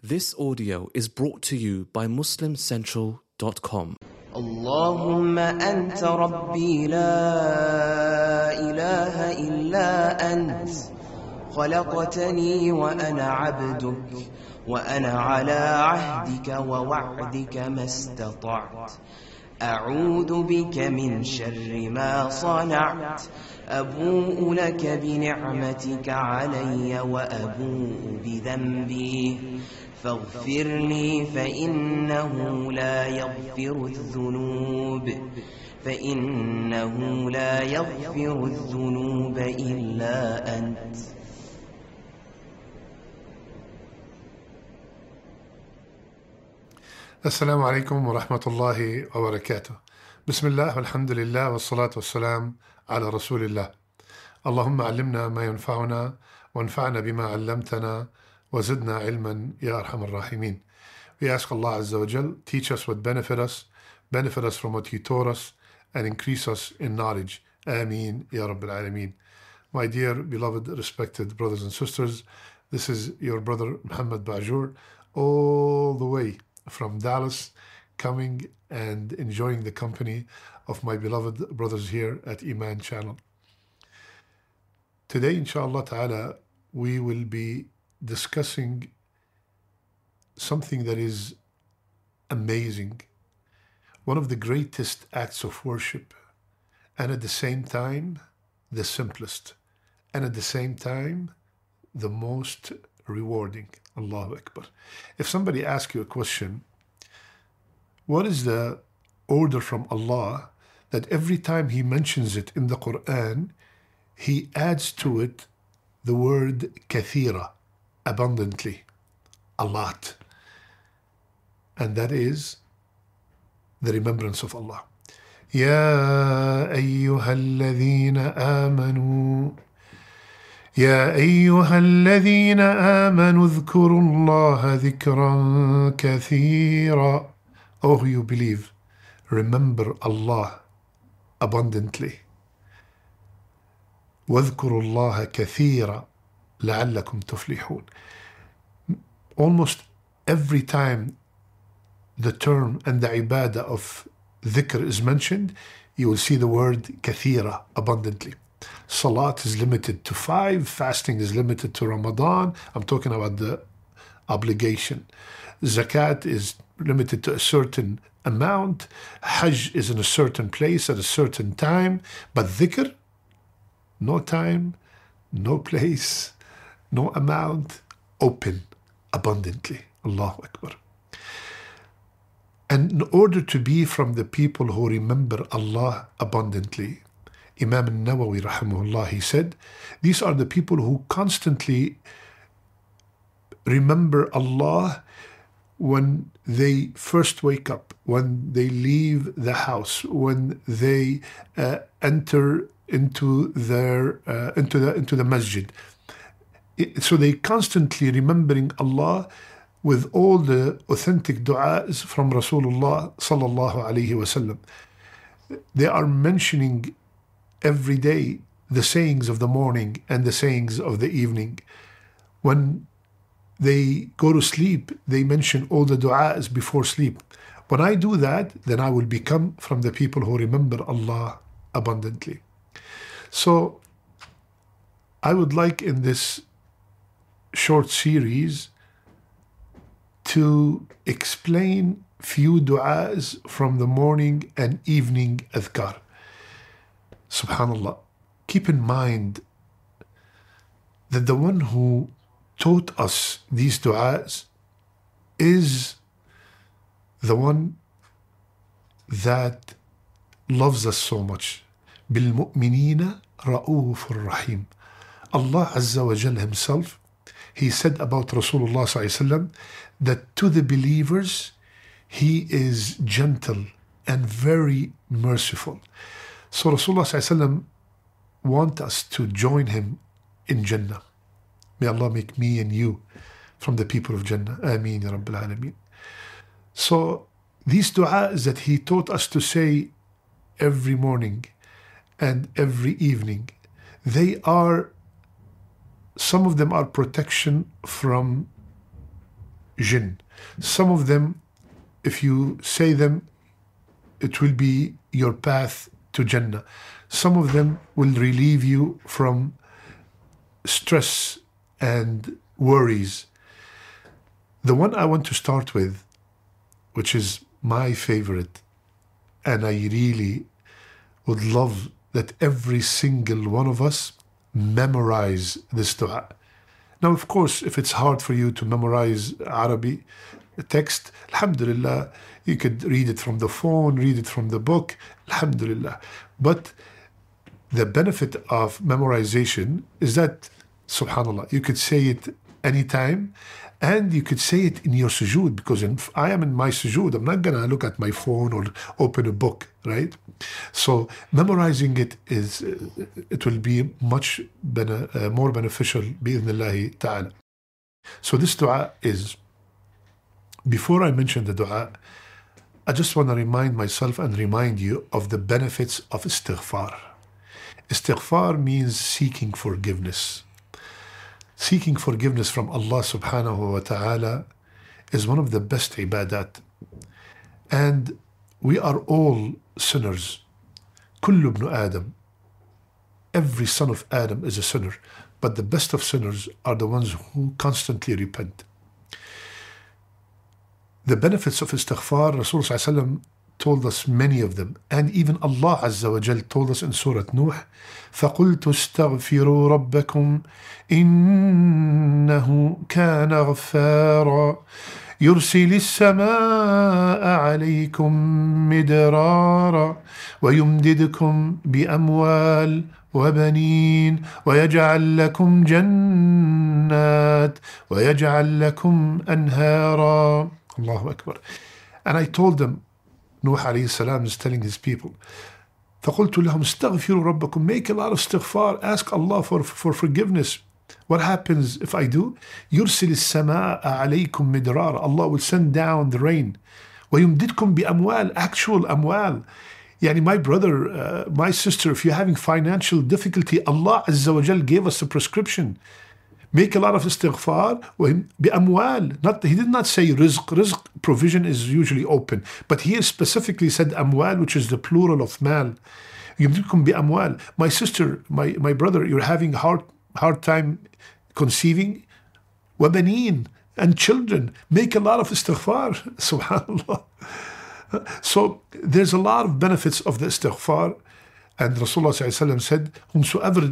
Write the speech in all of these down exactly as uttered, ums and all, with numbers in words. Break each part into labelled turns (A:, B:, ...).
A: This audio is brought to you by Muslim Central dot com.
B: اللهم أنت ربي لا إله إلا أنت خلقتني وأنا عبدك وأنا على عهدك ووعدك ما استطعت أعوذ بك من شر ما صنعت أبوء لك بنعمتك علي وأبوء بذنبي فاغفر لي فإنه لا يغفر الذنوب فإنه لا يغفر الذنوب إلا أنت.
C: السلام عليكم ورحمة الله وبركاته. بسم الله والحمد لله والصلاة والسلام على رسول الله. اللهم علمنا ما ينفعنا وانفعنا بما علمتنا وزدنا علما يا أرحم الراحمين. We ask Allah Azza wa Jal, teach us what benefit us, benefit us from what He taught us, and increase us in knowledge. Ameen Ya Rabbil Alameen. My dear, beloved, respected brothers and sisters, this is your brother Muhammad Bajur, all the way from Dallas, coming and enjoying the company of my beloved brothers here at Iman Channel. Today, inshallah ta'ala, we will be discussing something that is amazing, one of the greatest acts of worship, and at the same time, the simplest, and at the same time, the most rewarding. Allahu Akbar. If somebody asks you a question, what is the order from Allah that every time He mentions it in the Quran, He adds to it the word kathira, abundantly, a lot. And that is the remembrance of Allah. Ya ayyuhalladhina amanu يا أيها الذين آمنوا اذكروا الله ذكرا كثيرا. Oh, you believe, remember Allah abundantly. واذكروا الله كثيرا لعلكم تفلحون. Almost every time the term and the ibadah of dhikr is mentioned, you will see the word kathira, abundantly. Salat is limited to five, fasting is limited to Ramadan. I'm talking about the obligation. Zakat is limited to a certain amount. Hajj is in a certain place at a certain time. But dhikr, no time, no place, no amount, open, abundantly. Allahu Akbar. And in order to be from the people who remember Allah abundantly, Imam al-Nawawi rahimahullah, he said, these are the people who constantly remember Allah when they first wake up, when they leave the house, when they uh, enter into their uh, into the into the masjid. It, so they constantly remembering Allah with all the authentic du'as from Rasulullah sallallahu alaihi wasallam. They are mentioning every day the sayings of the morning and the sayings of the evening. When they go to sleep, they mention all the du'as before sleep. When I do that, then I will become from the people who remember Allah abundantly. So I would like in this short series to explain few du'as from the morning and evening adhkar. Subhanallah. Keep in mind that the one who taught us these du'as is the one that loves us so much. بِالْمُؤْمِنِينَ رَؤُوفٌ رَحِيمٌ. Allah Azza wa Jal Himself, He said about Rasulullah Sallallahu Alaihi Wasallam that to the believers He is gentle and very merciful. So Rasulullah Sallallahu Alaihi Wasallam wants us to join Him in Jannah. May Allah make me and you from the people of Jannah. Ameen Ya Rabbil Alameen. So these du'as that He taught us to say every morning and every evening, they are, some of them are protection from jinn. Some of them, if you say them, it will be your path to Jannah. Some of them will relieve you from stress and worries. The one I want to start with, which is my favorite, and I really would love that every single one of us memorize this dua. Now, of course, if it's hard for you to memorize Arabic text, alhamdulillah, you could read it from the phone, read it from the book, alhamdulillah. But the benefit of memorization is that, subhanallah, you could say it anytime, and you could say it in your sujood, because if I am in my sujood, I'm not going to look at my phone or open a book, right? So memorizing it is, it will be much bene, uh, more beneficial, bi'idhnillahi ta'ala. So this dua is, before I mention the dua, I just want to remind myself and remind you of the benefits of istighfar. Istighfar means seeking forgiveness. Seeking forgiveness from Allah subhanahu wa ta'ala is one of the best ibadat. And we are all sinners. Kullu ibn Adam. Every son of Adam is a sinner. But the best of sinners are the ones who constantly repent. The benefits of istighfar, Rasulullah sallallahu alaihi wasallam told us many of them. And even Allah Azza wa Jal told us in Surah Nuh, فَقُلْتُ اسْتَغْفِرُوا رَبَّكُمْ إِنَّهُ كَانَ غَفَّارًا يُرْسِلِ السَّمَاءَ عَلَيْكُمْ مِدْرَارًا وَيُمْدِدْكُمْ بِأَمْوَالٍ وَبَنِينَ وَيَجْعَلْ لَكُمْ جَنَّاتٍ وَيَجْعَلْ لَكُمْ أَنْهَارًا. Allahu Akbar. And I told them, Nuh alayhi salam is telling his people, فَقُلْتُ لَهُمْ اسْتَغْفِرُوا رَبَّكُمْ, make a lot of istighfar, ask Allah for, for forgiveness. What happens if I do? يُرْسِلِ السَّمَاءَ عَلَيْكُمْ مِدْرَارًا, Allah will send down the rain. وَيُمْدِدْكُمْ بِأَمْوَالٍ, actual amwal. Yani my brother, uh, my sister, if you're having financial difficulty, Allah Azza wa Jal gave us a prescription. Make a lot of istighfar, بأموال. Not, he did not say rizq. Rizq provision is usually open. But here specifically said amwal, which is the plural of mal. يمددكم بأموال. My sister, my, my brother, you're having hard hard time conceiving. وبنين, and children. Make a lot of istighfar. Subhanallah. So there's a lot of benefits of the istighfar. And Rasulullah sallallahu alaihi wasallam said, whomsoever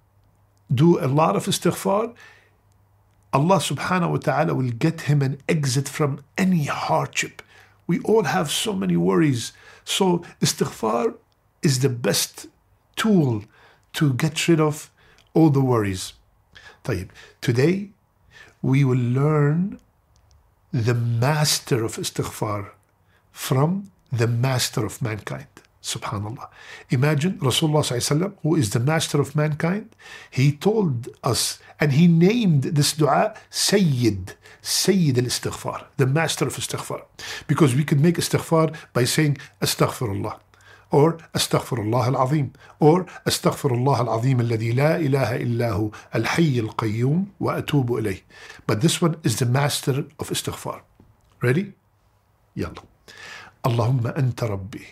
C: do a lot of istighfar, Allah subhanahu wa ta'ala will get him an exit from any hardship. We all have so many worries. So istighfar is the best tool to get rid of all the worries. طيب. Today we will learn the master of istighfar from the master of mankind. Subhanallah. Imagine Rasulullah sallallahu alaihi wasallam, who is the master of mankind, he told us and he named this dua Sayyid, Sayyid al-Istighfar, the master of istighfar. Because we could make istighfar by saying Astaghfirullah, or Astaghfirullah al-Azim, or Astaghfirullah al-Azim alladhi la ilaha illahu al-Hayy al-Qayyum wa atubu ilayh. But this one is the master of istighfar. Ready? Yalla. Allahumma anta rabbi.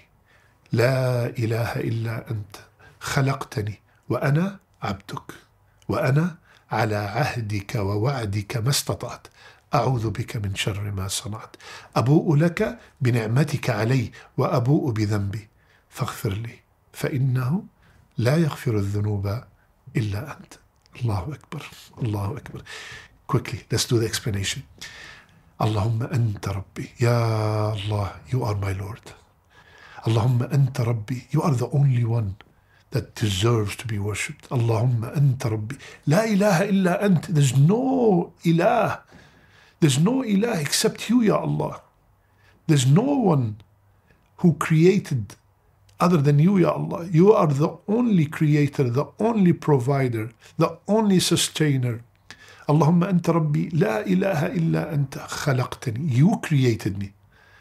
C: لا إله إلا أنت خلقتني وأنا عبدك وأنا على عهدك ووعدك ما استطعت أعوذ بك من شر ما صنعت أبوء لك بنعمتك علي وأبوء بذنبي فاغفر لي فإنه لا يغفر الذنوب إلا أنت. الله أكبر. الله أكبر. Quickly, let's do the explanation. Allahumma anta rabbi. Ya Allah, you are my Lord. Allahumma anta rabbi, you are the only one that deserves to be worshipped. Allahumma anta rabbi. La ilaha illa ant. There's no ilah. There's no ilah except you, Ya Allah. There's no one who created other than you, Ya Allah. You are the only creator, the only provider, the only sustainer. Allahumma anta rabbi. La ilaha illa anta. Khalaqtani. You created me.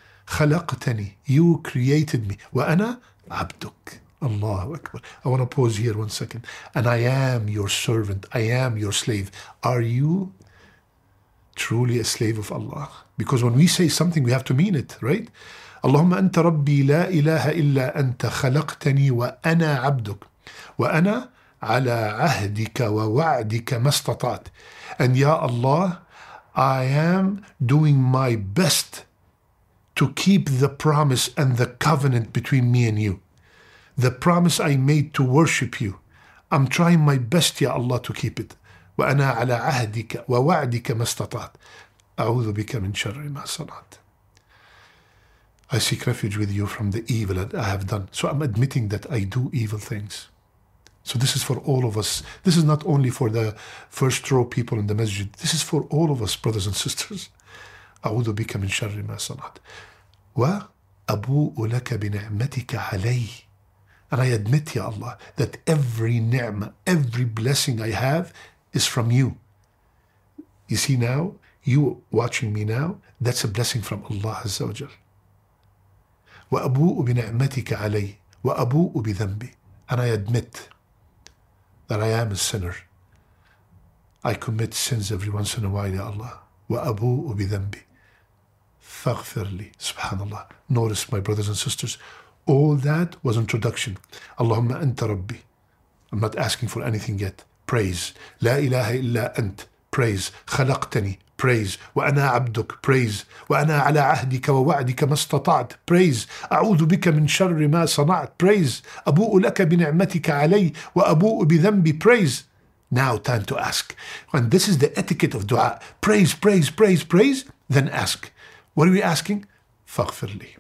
C: خلقتني, you created me. وأنا عبدك. Allahu Akbar. I want to pause here one second. And I am your servant. I am your slave. Are you truly a slave of Allah. Because when we say something, we have to mean it, right? اللهم أنت ربي لا إله إلا أنت خلقتني وأنا عبدك وأنا على عهدك ووعدك ما استطعت. And Ya Allah, I am doing my best to keep the promise and the covenant between me and you. The promise I made to worship you. I'm trying my best, Ya Allah, to keep it. وأنا على عهدك ووعدك ما استطعت. أعوذ بك من شر ما صنعت. I seek refuge with you from the evil that I have done. So I'm admitting that I do evil things. So this is for all of us. This is not only for the first row people in the masjid. This is for all of us, brothers and sisters. أعوذ بك من شر ما صنعت. وأبوء لك بنعمتك علي. And I admit, Ya Allah, that every ni'mah, every blessing I have is from you. You see now, you watching me now, that's a blessing from Allah Azza wa Jal. وأبوء بنعمتك علي وأبوء بذنبي. And I admit that I am a sinner. I commit sins every once in a while, Ya Allah. وأبوء بذنبي فاغفر لي. Subhanallah. Notice, my brothers and sisters, all that was introduction. اللهم أنت ربي. I'm not asking for anything yet. Praise. لا إله إلا أنت. Praise. خلقتني. Praise. وأنا عبدك. Praise. وأنا على عهدك ووعدك ما استطعت. Praise. أعوذ بك من شر ما صنعت. Praise. أبوء لك بنعمتك علي وأبوء بذنبي. Praise. Now time to ask. And this is the etiquette of dua. Praise, praise, praise, praise. Then ask. What are we asking? فاغفر لي.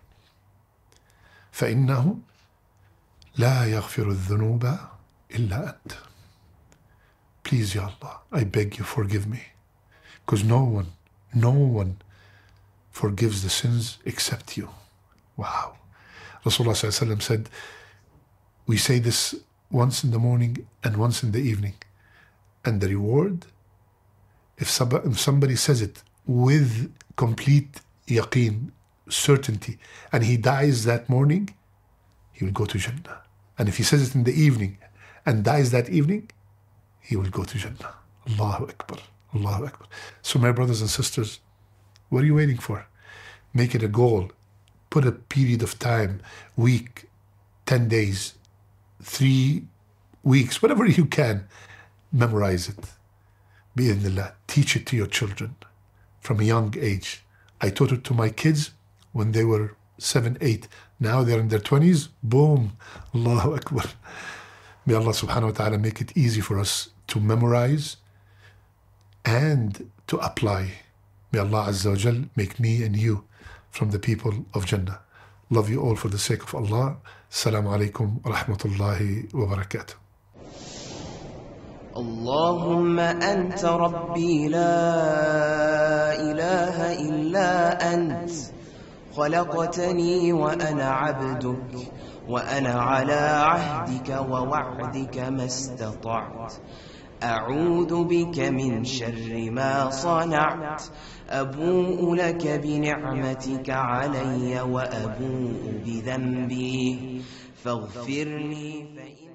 C: فإنه لا يغفر الذنوب إلا أنت. Please, Ya Allah, I beg you, forgive me. Because no one, no one forgives the sins except you. Wow. Rasulullah sallallahu alaihi wasallam said, we say this once in the morning and once in the evening. And the reward, if somebody says it with complete yaqeen, certainty, and he dies that morning, he will go to Jannah. And if he says it in the evening and dies that evening, he will go to Jannah. Allahu Akbar. Allahu Akbar. So my brothers and sisters, what are you waiting for? Make it a goal. Put a period of time, week, ten days, three weeks, whatever you can. Memorize it. Bi-idhnillah. Teach it to your children from a young age. I taught it to my kids when they were seven, eight. Now they're in their twenties. Boom. Allahu Akbar. May Allah subhanahu wa ta'ala make it easy for us to memorize and to apply. May Allah Azza wa Jal make me and you from the people of Jannah. Love you all for the sake of Allah. Assalamu alaikum wa rahmatullahi wa barakatuh.
B: اللهم أنت ربي لا إله إلا أنت خلقتني وأنا عبدك وأنا على عهدك ووعدك ما استطعت أعوذ بك من شر ما صنعت أبوء لك بنعمتك علي وأبوء بذنبي فاغفر لي فإن